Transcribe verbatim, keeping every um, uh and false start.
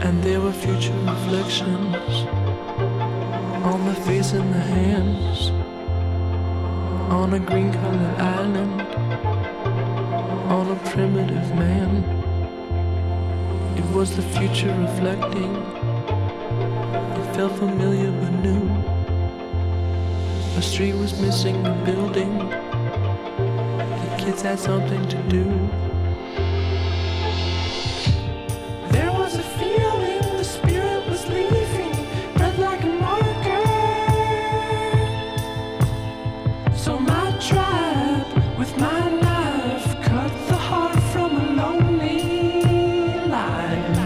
And there were future reflections on the face and the hands, on a green colored island, on a primitive man. It was the future reflecting. It felt familiar but new. A street was missing a building. The kids had something to do. There was a feeling the spirit was leaving, red like a marker. So my tribe with my knife cut the heart from a lonely line.